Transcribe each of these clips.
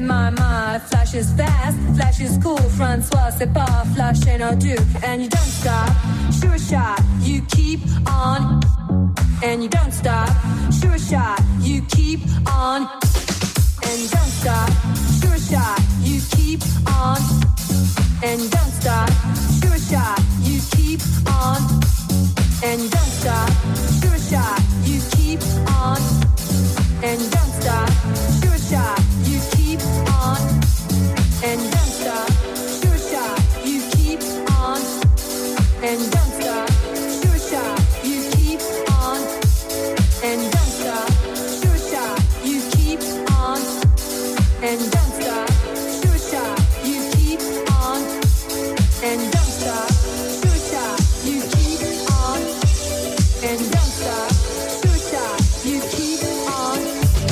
my mind. Flash is fast, flash is cool. Francois, c'est pas flash and no do. And you don't stop, sure shot. You keep on, and you don't stop, sure shot. You keep on, and you don't stop, sure shot. You keep on, and you don't stop, sure shot. You keep on, and you don't stop, sure shot. You keep on, and you don't stop, sure shot. You keep on, and you don't stop, sure shot. You keep on, and you don't stop, sure shot. You keep on, and you don't stop, sure shot. You keep on, and you don't stop, sure shot. You keep on, and you don't stop, sure shot. You keep on, and you don't stop, sure shot. You keep on.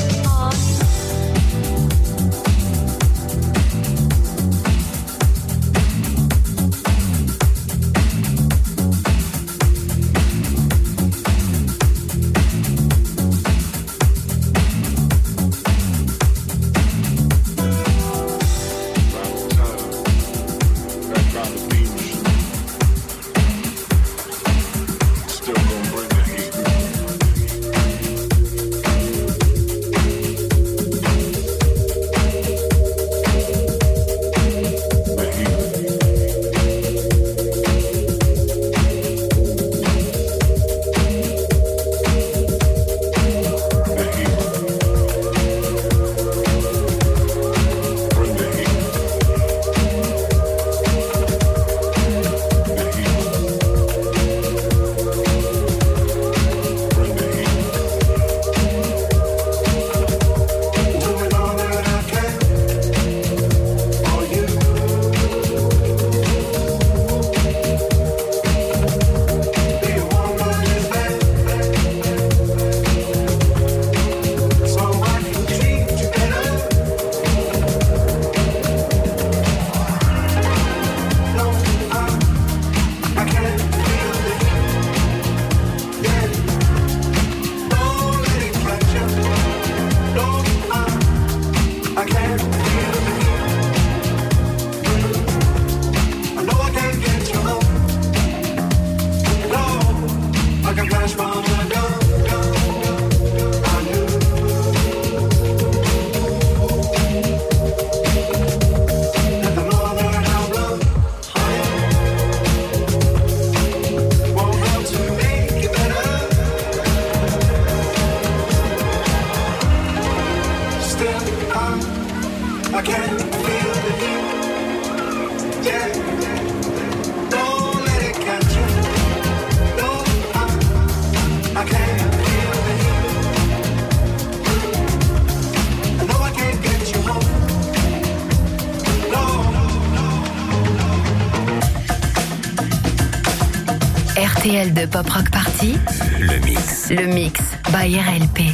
RTL de Pop Rock Party, le mix. Le mix by RLP.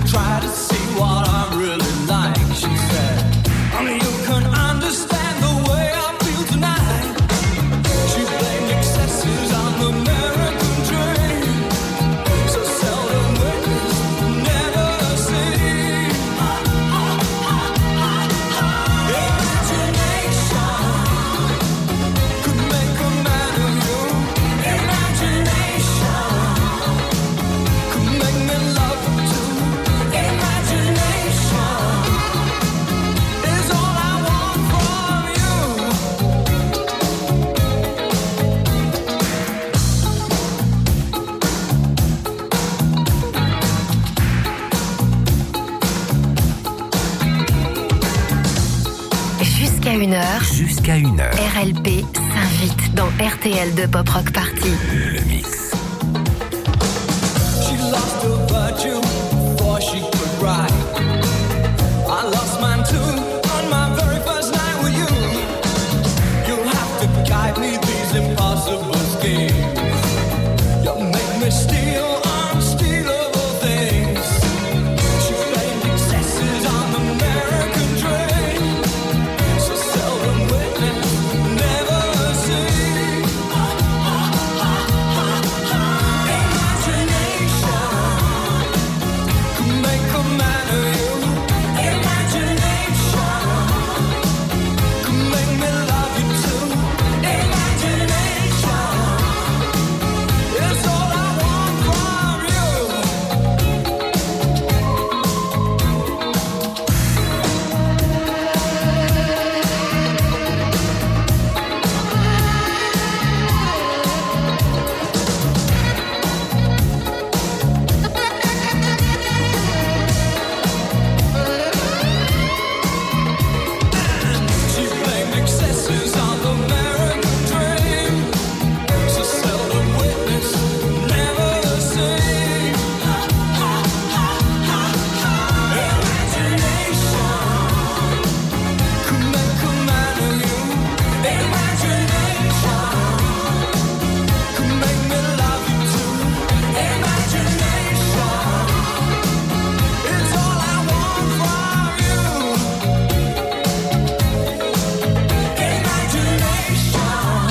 Jusqu'à 1h. RLP s'invite dans RTL de Pop Rock Party. Le mix. She lost her virtue before she could ride. I lost mine too on my very first night with you. You'll have to guide me these impossible schemes. You make me steal unstealable things. She blamed excesses on the American dream. So seldom witness, never seen. Imagination could make a man of you. Imagination could make me love you too. Imagination is all I want from you. She blamed excesses on the American dream. So seldom witness, never seen. Imagination could make a man of you. Imagination could make me love you too. Imagination is all I want from you. Imagination,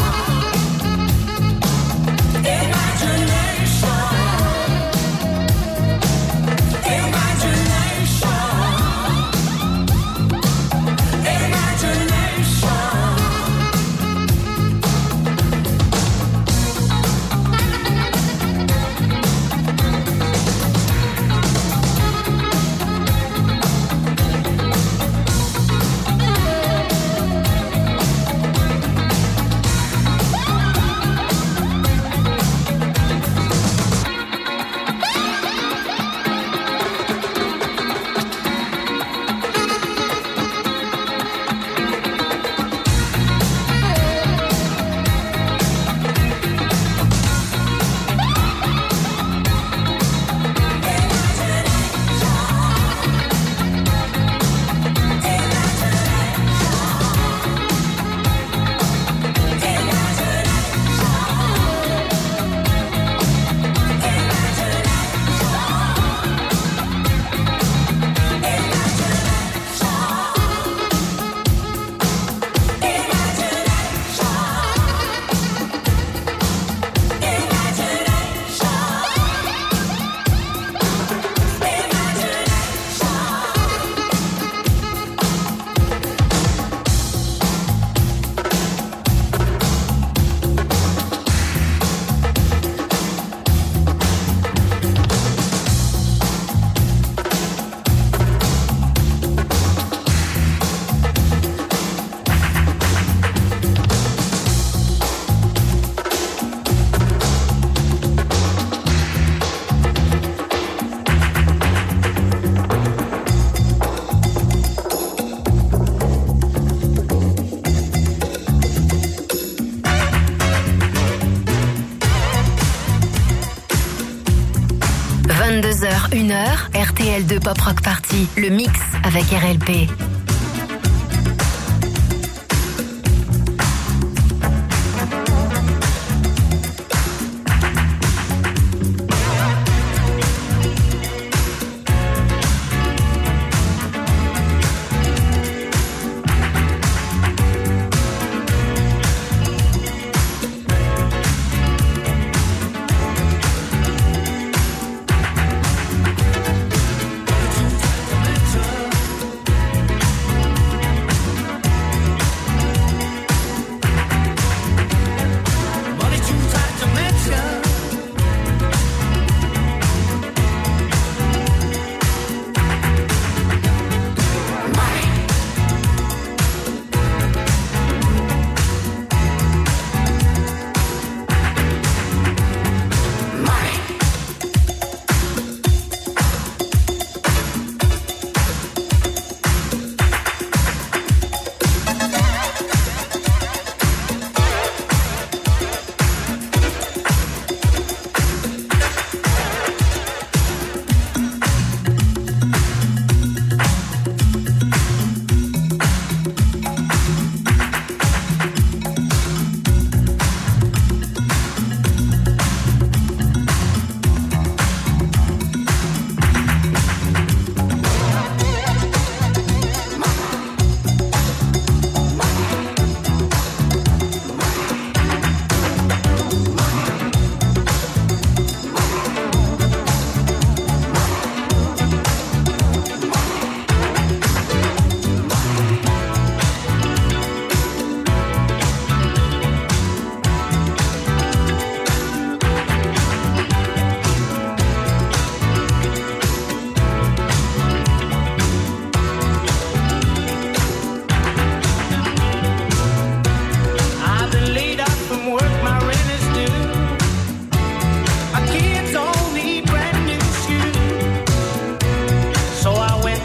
h 1h, RTL de Pop Rock Party. Le mix avec RLP.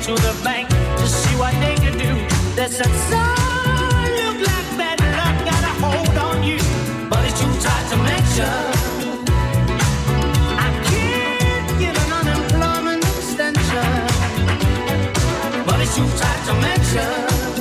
to the bank to see what they could do. They said, son, look like bad luck got a hold on you, but it's too tight to mention. I can't get an unemployment extension, but it's too tight to mention.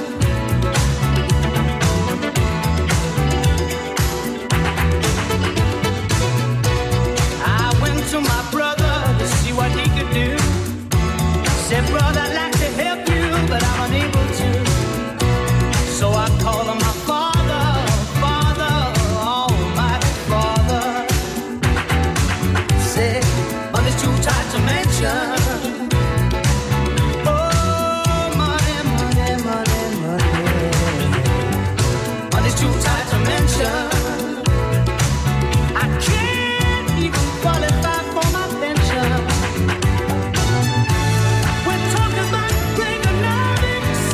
I went to my brother to see what he could do. Said, brother, I'd like to help you, but I'm unable to. So I called on my father, Father, almighty Father. Said, but it's too tight to mention. Oh, money, money, money, money. But it's too tight to mention. I can't even qualify for my pension. We're talking about Reaganomics.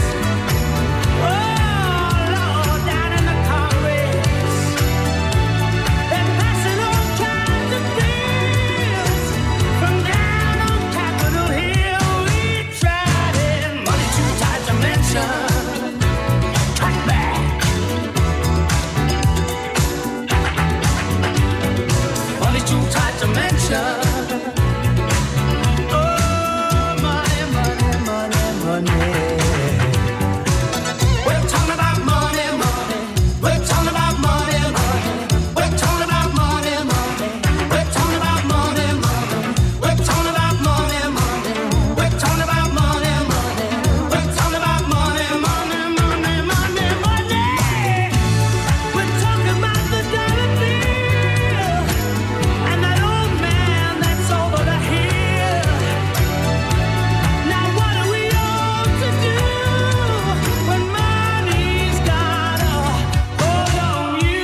Oh, Lord, down in the Congress. They're passing all kinds of bills from down on Capitol Hill. We tried it. Money too tight to mention. Cut back. Money too tight to mention. Oh, money, money, money, money. We're talking about money, money. We're talking about money, money. We're talking about money, money. We're talking about money, money. We're talking about money, money. We're talking about money, money. We're talking about money, money, money, money, money. We're talking about the dollar bill and that old man that's over the hill. Now what are we all to do when money's got a hold on you?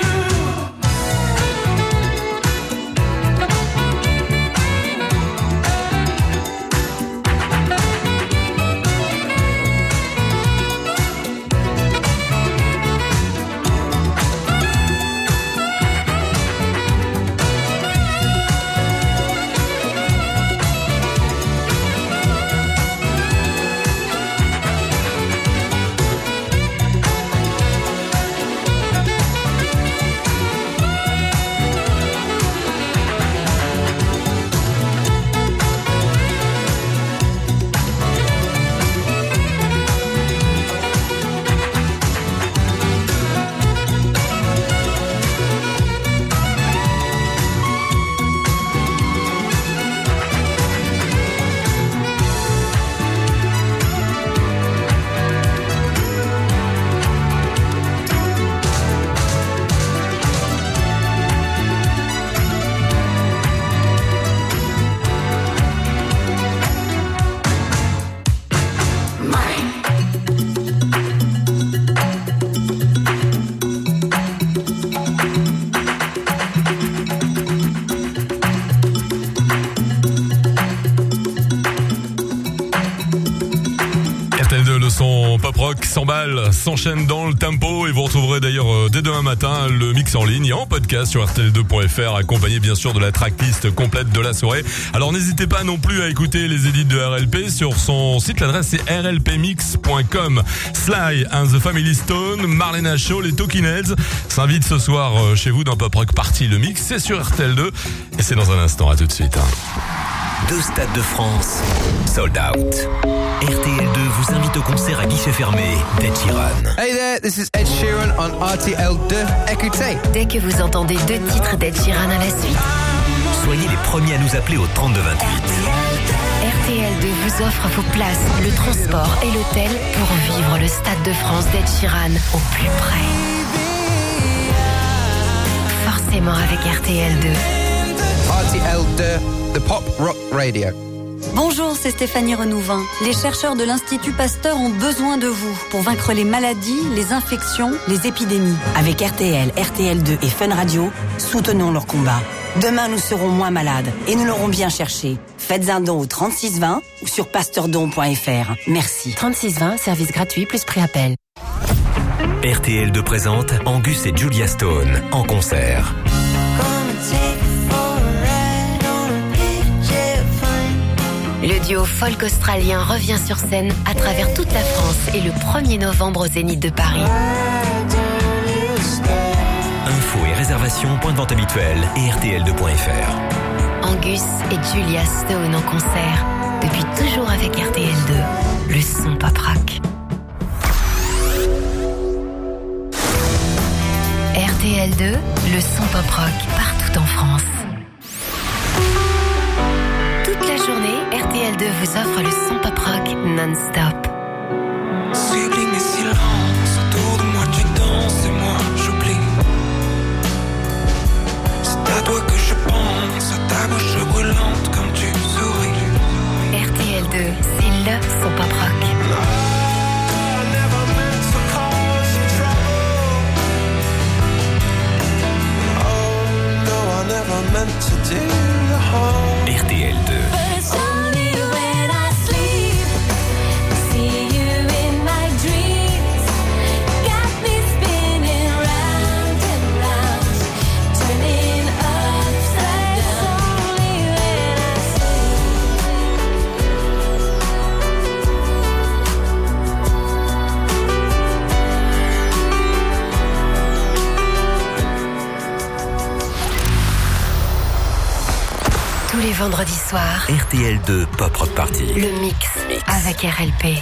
RTL2, le son pop rock s'emballe, s'enchaîne dans le tempo et vous retrouverez d'ailleurs dès demain matin le mix en ligne et en podcast sur rtl2.fr, accompagné bien sûr de la tracklist complète de la soirée. Alors n'hésitez pas non plus à écouter les édits de RLP sur son site, l'adresse c'est rlpmix.com. Sly and the Family Stone, Marlena Shaw, les Talking Heads s'invitent ce soir chez vous dans Pop Rock Party. Le mix c'est sur RTL2 et c'est dans un instant, à tout de suite. 2 stades de France, sold out. RTL2 vous invite au concert à guichet fermé d'Ed Sheeran. Hey there, this is Ed Sheeran on RTL2. Écoutez. Dès que vous entendez 2 titres d'Ed Sheeran à la suite, Soyez les premiers à nous appeler au 3228. RTL2 vous offre vos places, le transport et l'hôtel pour vivre le Stade de France d'Ed Sheeran au plus près. Forcément avec RTL2. RTL2, the pop rock radio. Bonjour, c'est Stéphanie Renouvin. Les chercheurs de l'Institut Pasteur ont besoin de vous pour vaincre les maladies, les infections, les épidémies. Avec RTL, RTL2 et Fun Radio, soutenons leur combat. Demain, nous serons moins malades et nous l'aurons bien cherché. Faites un don au 3620 ou sur pasteurdon.fr. Merci. 3620, service gratuit plus prix appel. RTL2 présente Angus et Julia Stone en concert. Le duo folk australien revient sur scène à travers toute la France et le 1er novembre au Zénith de Paris. Infos et réservations, point de vente habituel et RTL2.fr. Angus et Julia Stone en concert, depuis toujours avec RTL2, le son pop rock. RTL2, le son pop rock partout en France. Toute la journée, RTL2 vous offre le son pop rock non-stop. Sibling et silence, autour de moi tu danses et moi j'oublie. C'est à toi que je pense, à ta bouche brûlante quand tu souris. RTL2, c'est le son pop rock. RTL2. Tous les vendredis soirs, RTL2 Pop Rock Party. le mix avec RLP.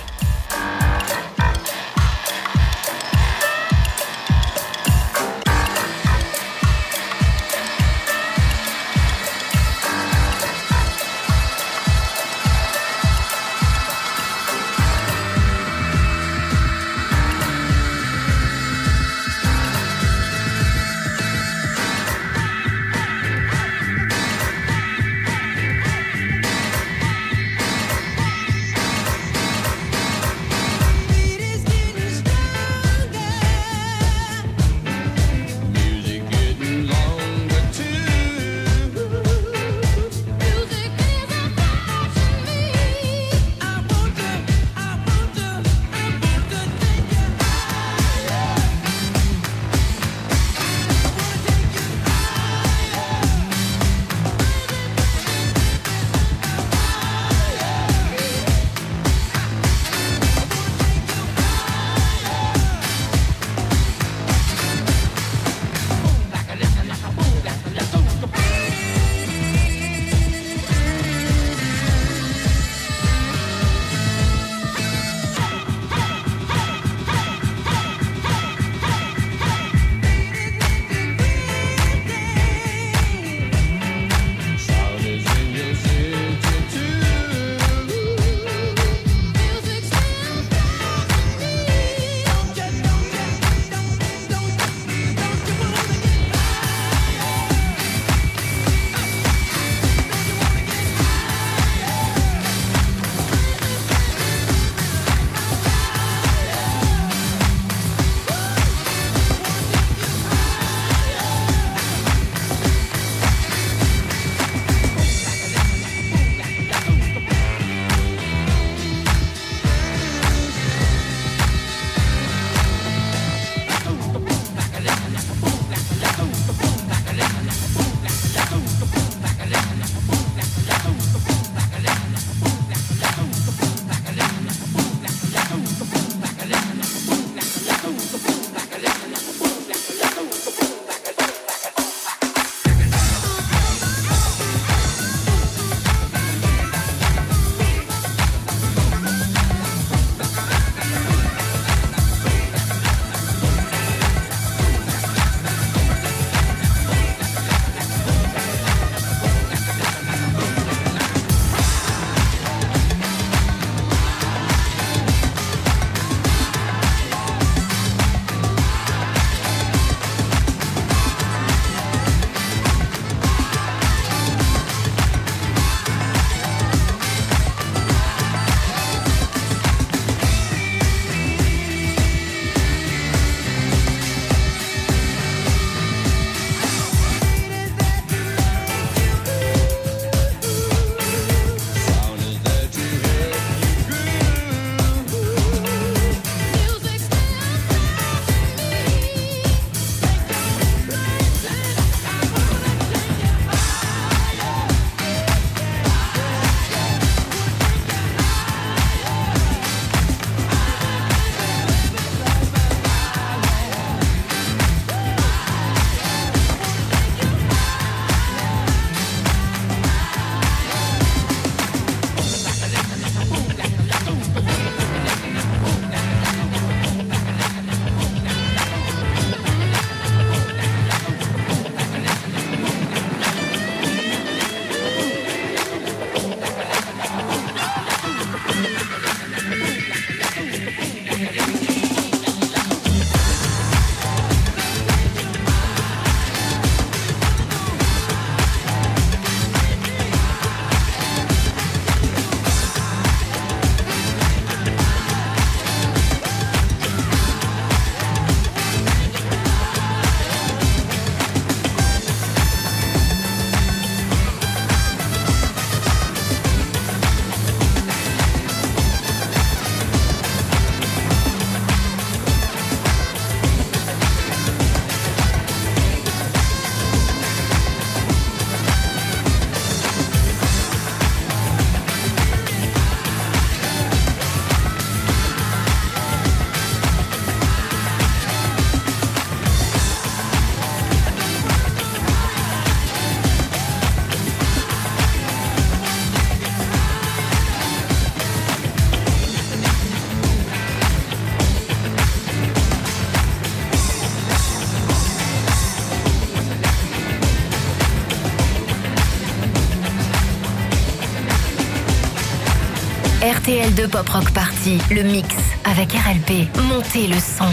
RTL2 Pop Rock Party, le mix avec RLP. Montez le son.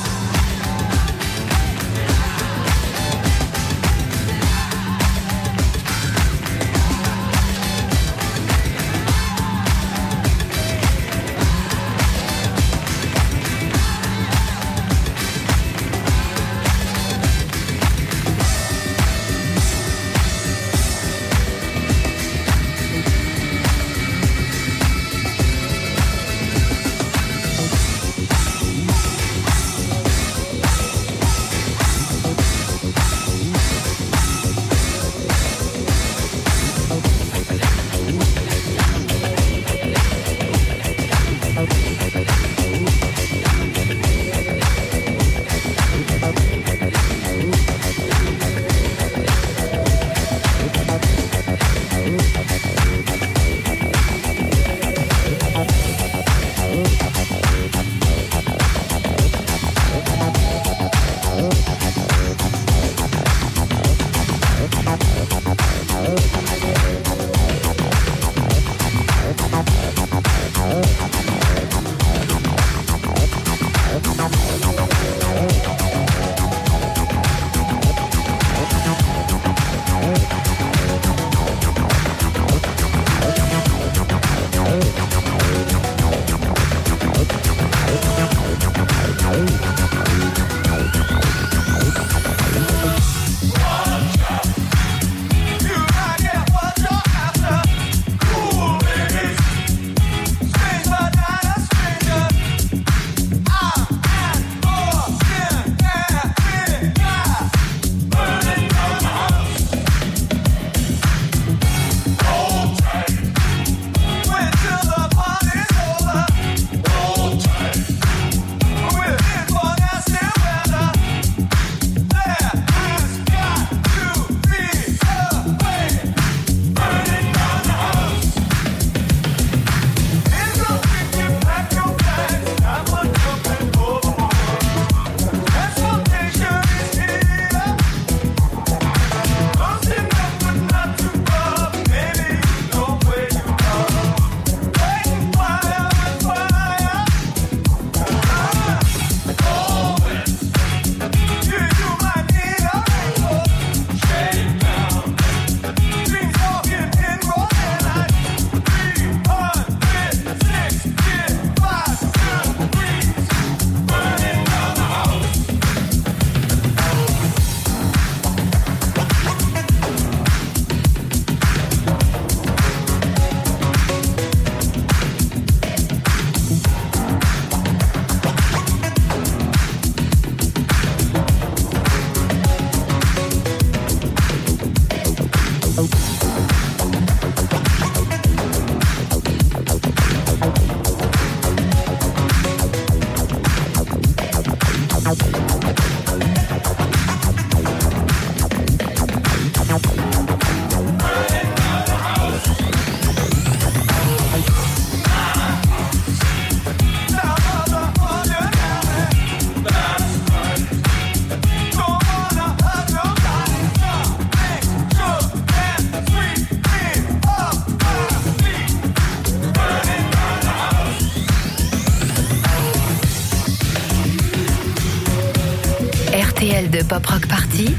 RTL2 Pop Rock Party,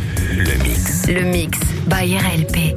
le mix by RLP.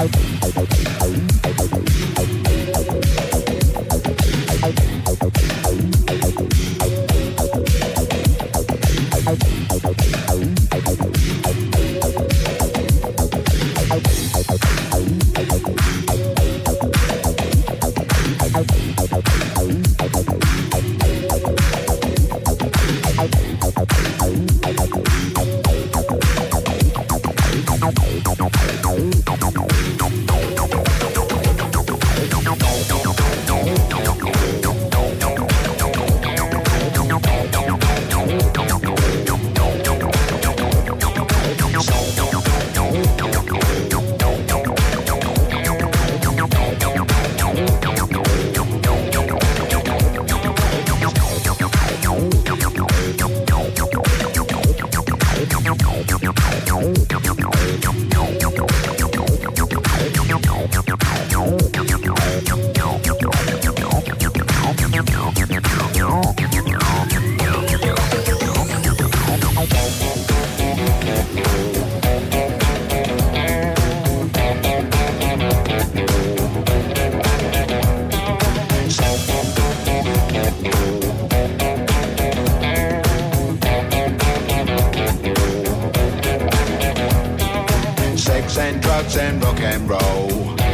Sex and drugs and rock and roll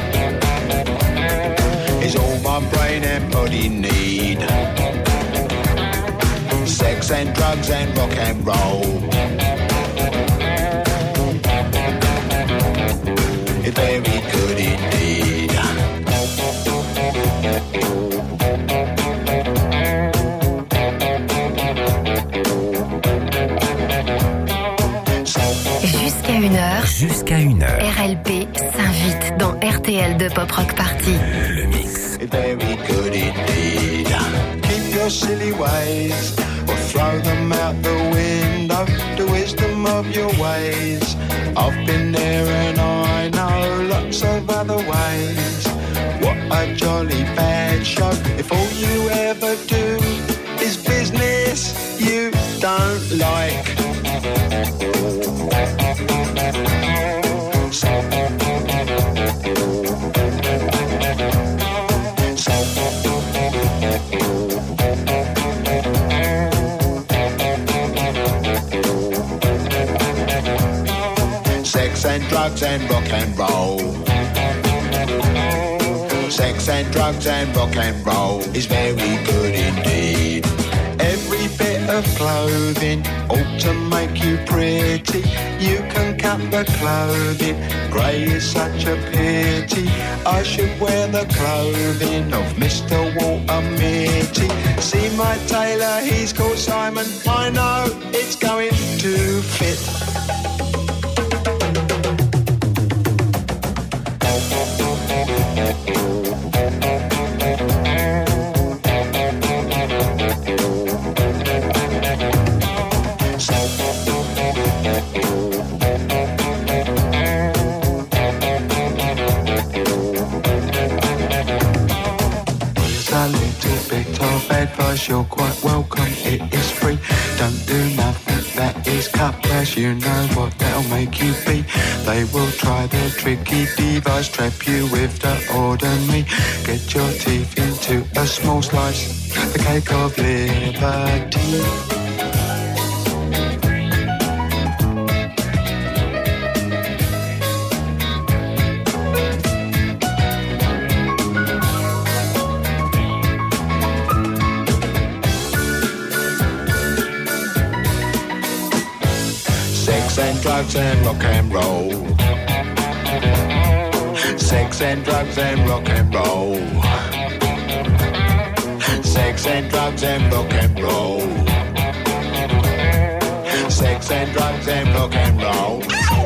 is all my brain and body need. Sex and drugs and rock and roll, it's very good indeed. Jusqu'à 1h. RLP s'invite dans RTL2 Pop Rock Party. Le mix. It's very good indeed. Keep your silly ways or throw them out the window. The wisdom of your ways. I've been there and I know lots of other ways. What a jolly bad show. If all you ever do is business you don't like. Sex and drugs and rock and roll. Sex and drugs and rock and roll is very good indeed. Every bit of clothing ought to make you pretty. You can cut the clothing, grey is such a pity. I should wear the clothing of Mr. Walter Mitty. See my tailor, he's called Simon. I know it's going to fit. Advice, you're quite welcome, it is free. Don't do nothing that is cut press. You know what that'll make you be. They will try their tricky device, trap you with the ordinary. Get your teeth into a small slice, the cake of liberty. And drugs and rock and roll. Sex and drugs and rock and roll. Sex and drugs and rock and roll. Sex and drugs and rock and roll.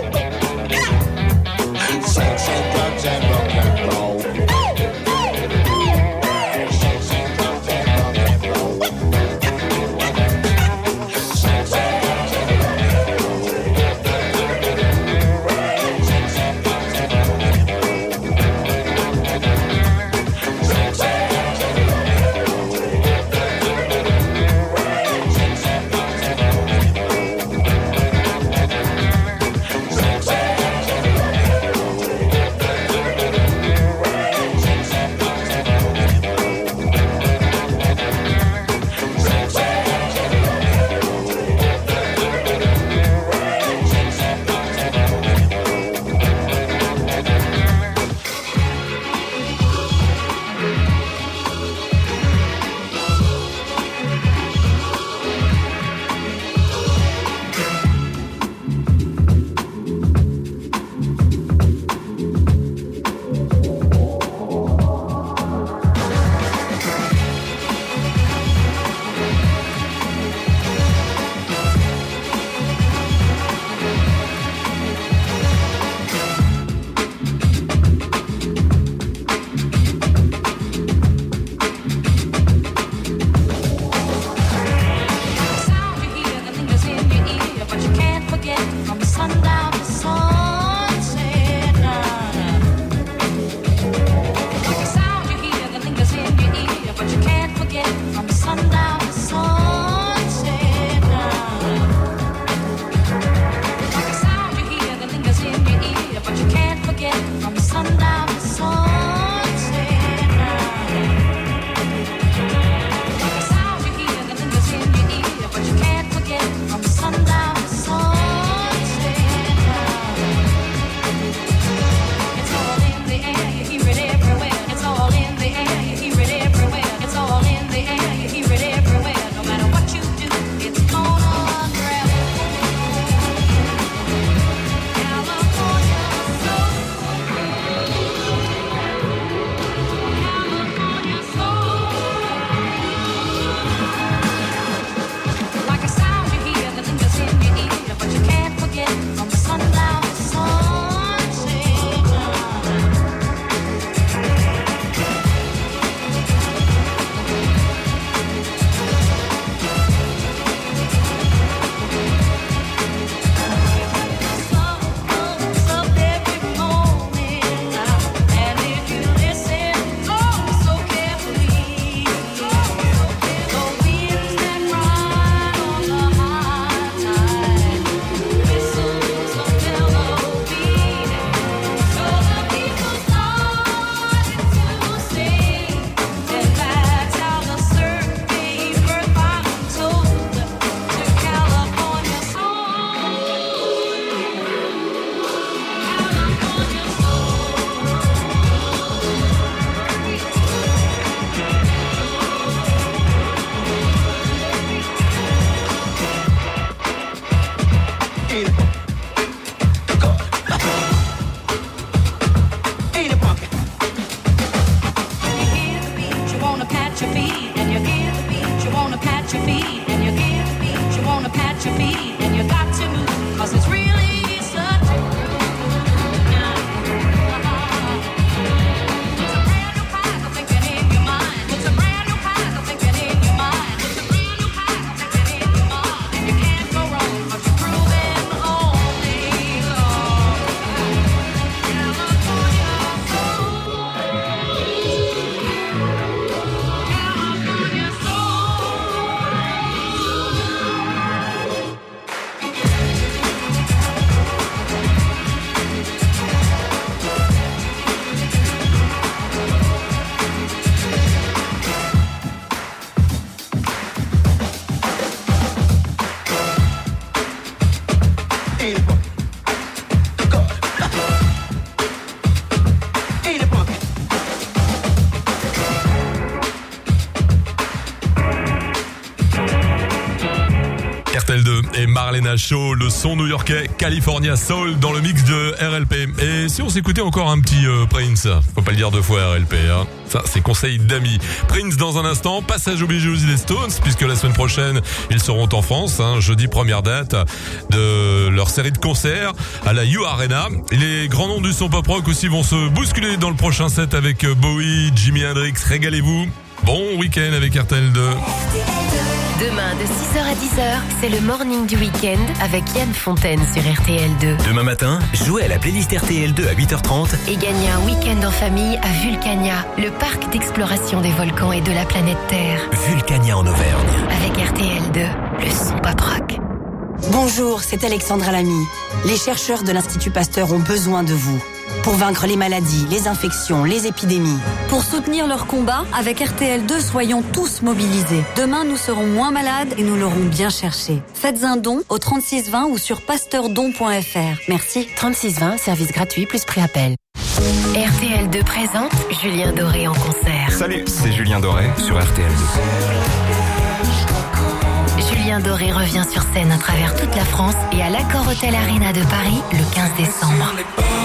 Sex and drugs and rock and roll. RTL2 et Marlena Shaw, le son new-yorkais California Soul dans le mix de RLP. Et si on s'écoutait encore un petit Prince, faut pas le dire deux fois RLP, hein. Ça, c'est conseil d'amis. Prince dans un instant, passage obligé aussi des Stones, puisque la semaine prochaine, ils seront en France, hein, jeudi première date de leur série de concerts à la U Arena. Les grands noms du son pop rock aussi vont se bousculer dans le prochain set avec Bowie, Jimi Hendrix. Régalez-vous. Bon week-end avec RTL2. Demain de 6h à 10h, c'est le morning du week-end avec Yann Fontaine sur RTL2. Demain matin, jouez à la playlist RTL2 à 8h30 Et gagnez un week-end en famille à Vulcania, le parc d'exploration des volcans et de la planète Terre. Vulcania en Auvergne. Avec RTL2, le son pop rock. Bonjour, c'est Alexandra Lamy. Les chercheurs de l'Institut Pasteur ont besoin de vous pour vaincre les maladies, les infections, les épidémies. Pour soutenir leur combat, avec RTL2, soyons tous mobilisés. Demain, nous serons moins malades et nous l'aurons bien cherché. Faites un don au 3620 ou sur pasteurdon.fr. Merci. 3620, service gratuit plus prix appel. RTL2 présente Julien Doré en concert. Salut, c'est Julien Doré sur RTL2. Julien Doré revient sur scène à travers toute la France et à l'Accor Hotel Arena de Paris le 15 décembre.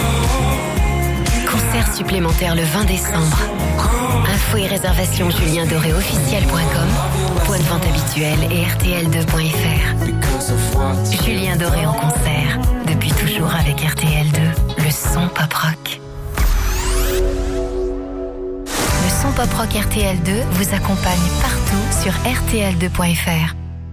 Concert supplémentaire le 20 décembre. Infos et réservations juliendoréofficiel.com, point de vente habituel et rtl2.fr. Julien Doré en concert, depuis toujours avec RTL2, le son pop rock. Le son pop rock RTL2 vous accompagne partout sur rtl2.fr.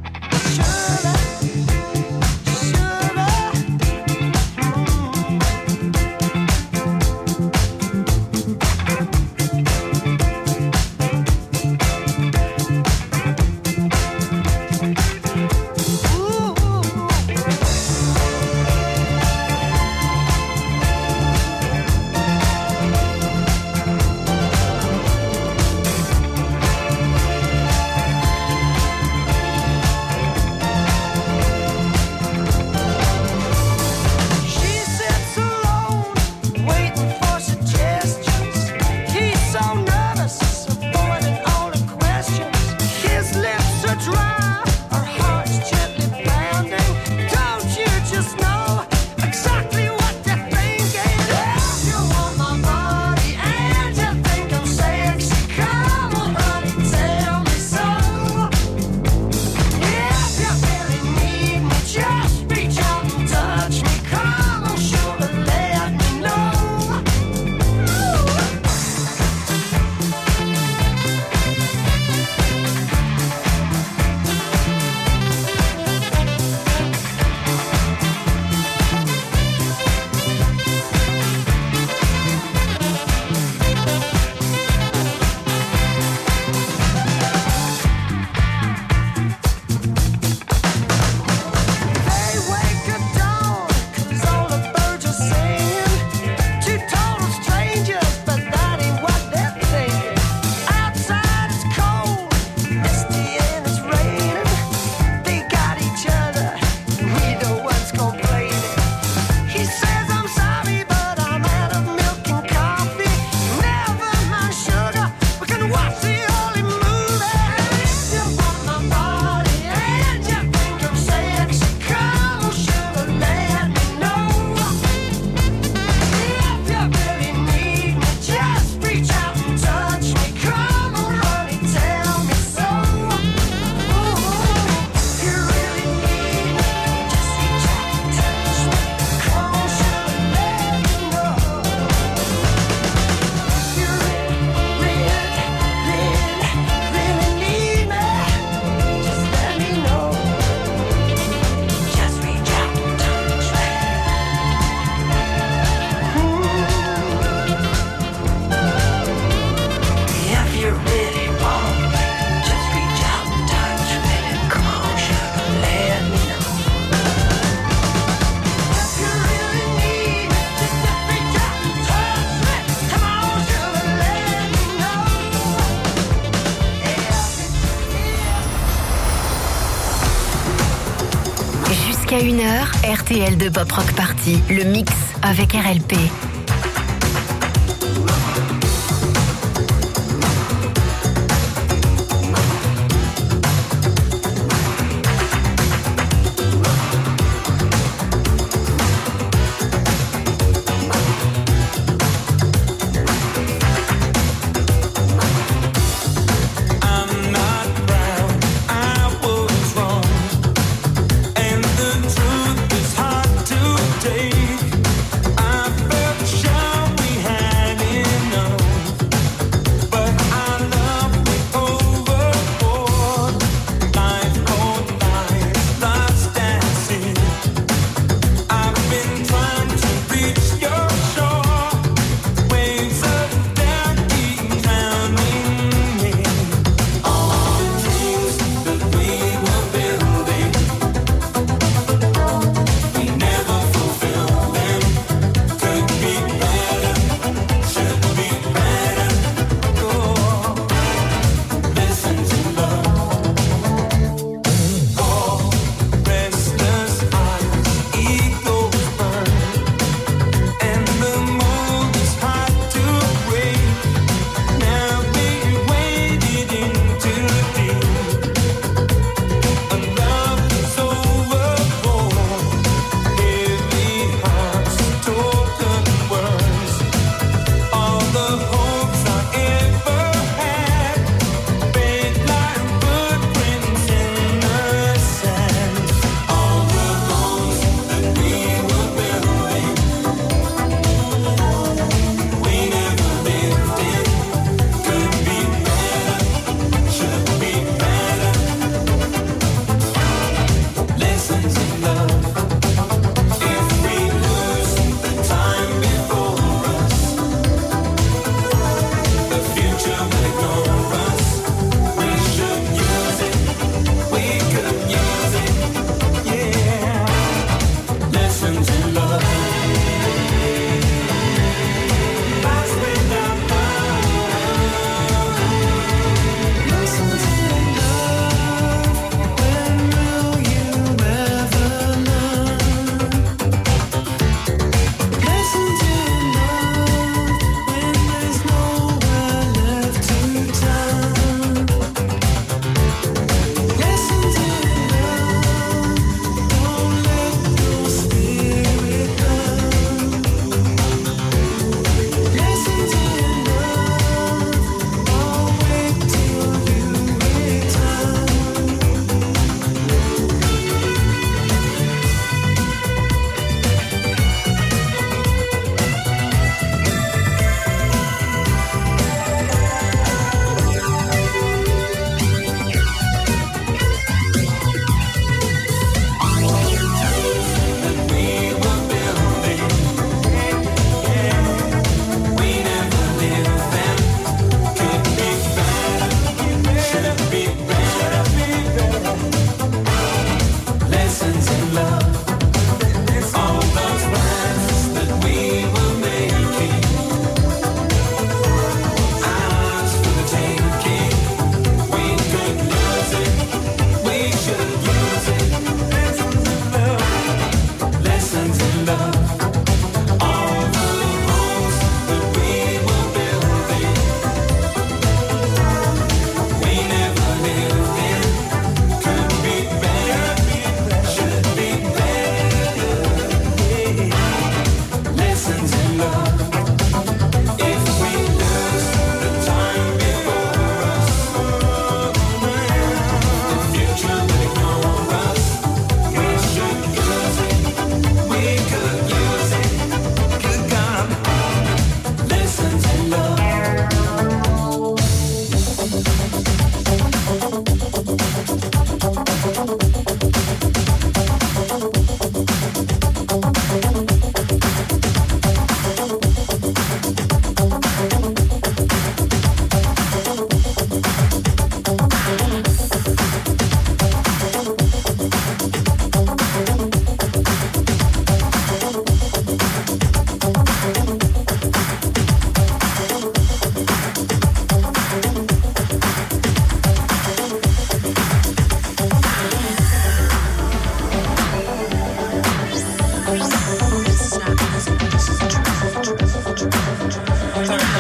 Jusqu'à 1h, RTL2 Pop Rock Party, le mix avec RLP.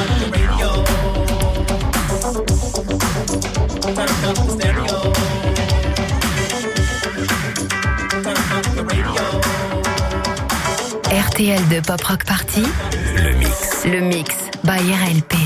RTL2 Pop Rock Party, le mix by RLP.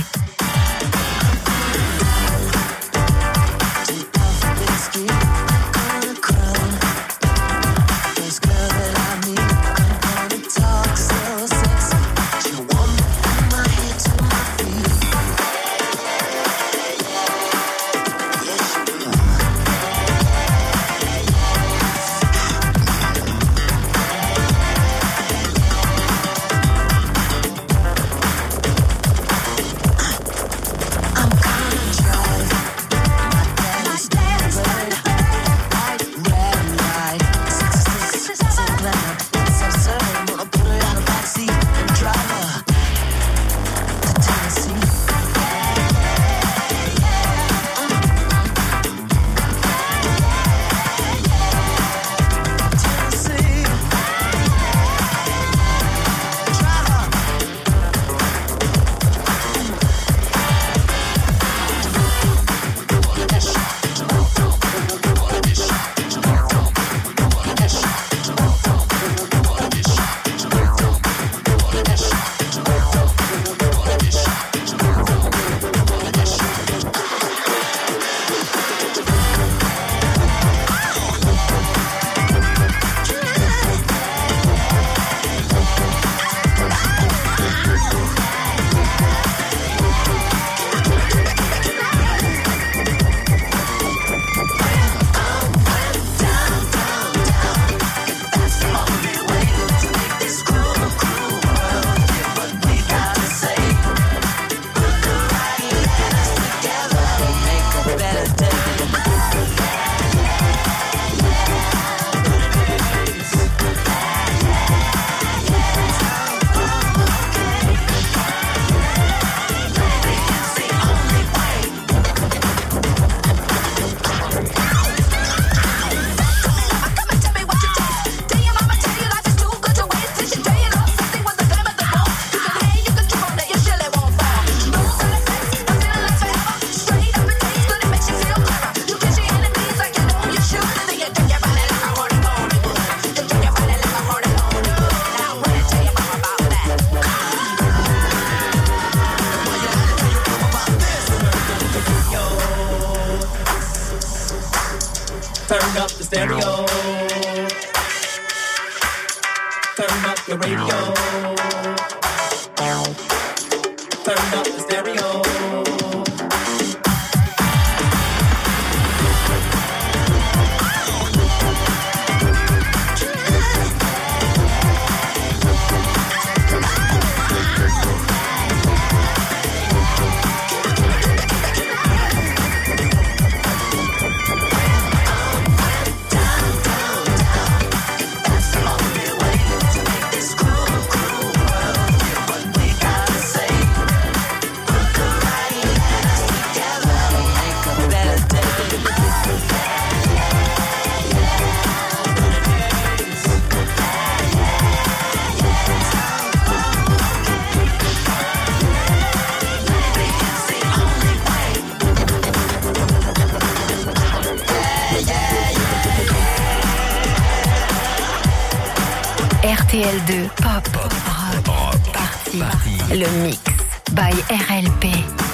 Turn up the stereo. Turn up the radio. Turn up the stereo. RTL2 Pop Rock Party, le mix by RLP.